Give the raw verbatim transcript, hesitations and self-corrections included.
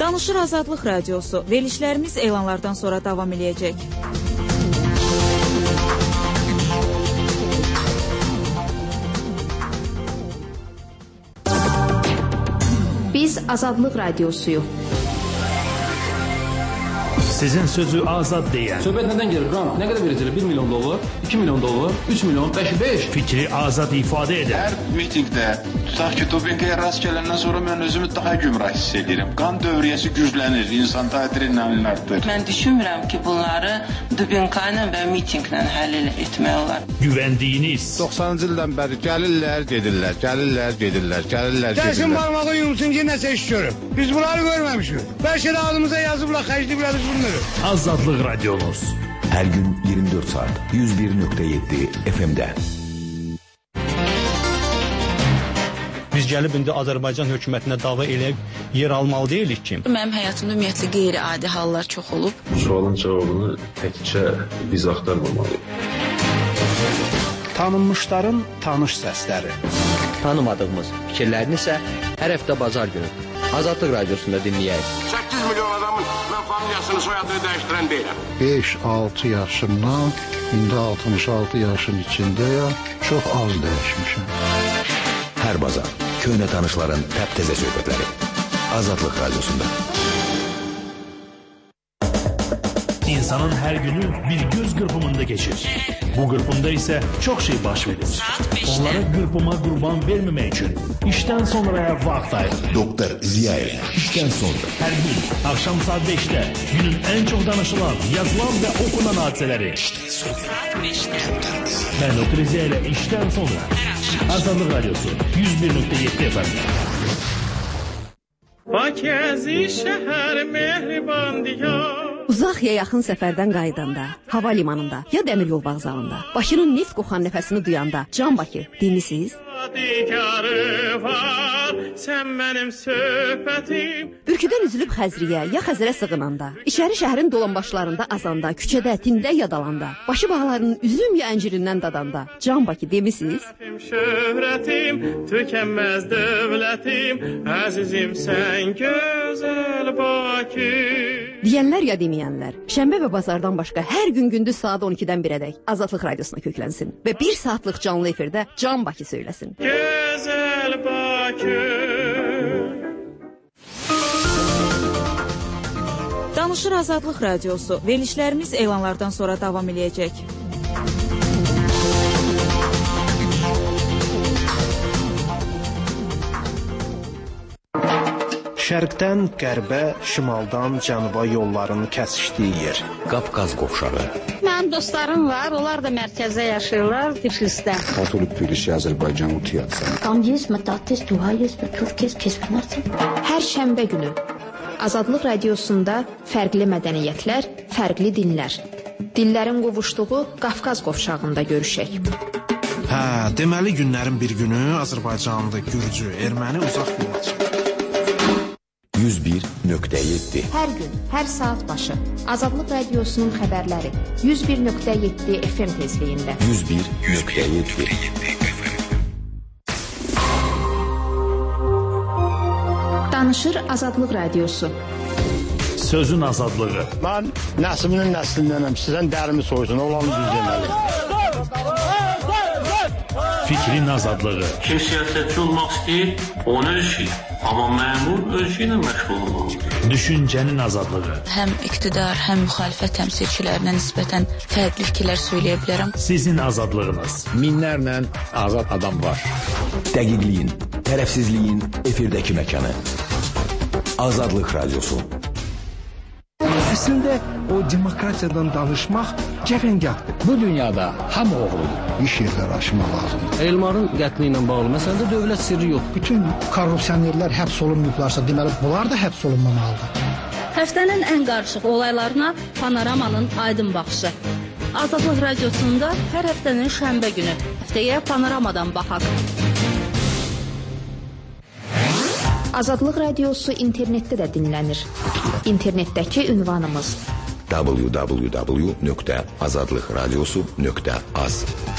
Danışır Azadlıq Radiosu. Verilişlərimiz elanlardan sonra davam edəcək. Biz Azadlıq Radiosuyuq. Sizin sözü azad deyən. Söhbət nədən gelir? Qran, nə qədər verəcəklər? bir milyon dollar, iki milyon dollar, üç milyon, beş, beş. Fikri azad ifadə edən. Hər mitingdə, tutaq ki, dopinqaya rast gələndən sonra mən özümü daha gümrah hiss edirəm. Qan dövriyyəsi güclənir, insan adrenalin artır. Mən düşünmürəm ki, bunları dopinqayla və mitinqlə həll etmək olar. Güvəndiyiniz. doxsanıncı ildən bəri gəlirlər, gedirlər, gəlirlər, gedirlər, gəlirlər, gedirlər. Gəlsin barmağı yumsun ki, nəsə iş görür. Biz bunları görməmişik. Bəlkə də adımıza yazıblar, xərcləyiblər biz bunları. Azadlıq Radionuz. Her gün yirmi dört saat yüz bir nokta yedi F M'de. Biz gəlib indi Azərbaycan hökumətinə dava eləyib yer almalı deyilik ki. Mənim həyatımda ümumiyyətlə qeyri-adi hallar çox olub. Bu sualın cavabını təkcə biz axtarmamalıyıq. Tanınmışların tanış səsləri. Tanımadığımız fikirlərini isə hər həftə bazar günü Azadlıq Radiosunda dinləyək. səkkiz milyon adamın mən familiyasını, soyadını dəyişdirən deyiləm. beş altı yaşımdan indi altmış altı yaşın içindəyəm. Çox az dəyişmişəm. Hər bazar köhnə tanışların təptəzə söhbətləri. Azadlıq Radiosunda. İnsanın her günü bir göz qırpımında geçir. Bu qırpımda ise çok şey baş verir. Onlara qırpıma qurban vermemek için işten sonraya vaxt ayır. Doktor Ziya ile işten sonra. Her gün akşam saat beşte günün en çok danışılan, yazılan ve okunan hadiseleri. İşten sonra. Ben Doktor Ziya ile işten sonra. Azadlıq Radyosu yüz bir nokta yedi F M'de. Bakəzi şəhər mehriban diyar. Uzaq ya yaxın səfərdən qayıdanda, hava limanında ya dəmir yol vağzalında, Bakının neft qoxan nəfəsini duyanda, Can Bakı dinlisiz? Var, sən mənim söhbətim. Ürküdən üzülüb Xəzriyə ya Xəzərə sığınanda, içəri şəhərin dolanbaşlarında azanda, küçədə, tində yadalanda, başı bağlarının üzüm ya əncirindən dadanda, Can Bakı demisiz? Şöhrətim, tükənməz dövlətim, əzizim sən gözəl Bakı. Deyənlər ya deməyənlər, şənbə və bazardan başqa hər gün gündüz saat on ikidən birədək Azadlıq Radiosuna köklənsin və bir saatlıq canlı efirdə Can Bakı söyləsin. Gözəl Bakı. Danışır Azadlıq Radiosu. Verilişlərimiz elanlardan sonra davam edəcək. Şərqdən qərbə, şimaldan cənuba yolların kəsişdiyi yer. Qafqaz qovşağı. Mənim dostlarım var, onlar da mərkəzdə yaşayırlar, Tiflisdə. Katolik Tbilisi, Azərbaycan Utiyatsan. Tam есть, Matatis, Tuhayes və Türkiye kesmənərsən. Hər şənbə günü Azadlıq Radiosunda fərqli mədəniyyətlər, fərqli dinlər. Dillərin qovuşduğu Qafqaz qovşağında görüşək. Hə, deməli günlərin bir günü Azərbaycanda Gürcü, erməni uzaq yolacaq. yüz bir nokta yedi. Hər gün, hər saat başı Azadlıq Radiosunun xəbərləri yüz bir nöqtə yeddi F M tezliyində. yüz bir nokta yedi. Danışır Azadlıq Radiosu. Sözün azadlığı. Mən nəslinin nəslindənəm, sizdən dərimi soysun, olanı düz deməli. Fikrin azadlığı. Kim siyasetçi olmaq istəyir, onu ölçür. Amma məmur ölçü ilə məşğul olmalıdır. Düşüncənin azadlığı. Həm iqtidar, həm müxalifət təmsilçilərinə nisbətən fərqli fikirlər söyləyə bilərəm. Sizin azadlığınız. Minlərlə azad adam var. Dəqiqliyin, tərəfsizliyin efirdəki məkanı. Azadlıq Radiosu. Əslində o demokratiyadan danışmaq cəfəngahdır. Bu dünyada hamı oğludur. İş yerləri açmaq lazımdır. Elmarın qətli ilə bağlı məsələdə dövlət sirri yox. Bütün korrupsionerlər həbs olunmuyublarsa, deməli bunlar da həbs olunmamalıdır. Həftənin ən qarışıq olaylarına Panoramanın aydın baxışı. Azadlıq Radiosunda hər həftənin şənbə günü. Həftəyə Panoramadan baxaq. Azadlıq Radiosu internetdə də dinlənir. İnternetdəki ünvanımız w w w nöqtə azadlıqradiosu nöqtə az.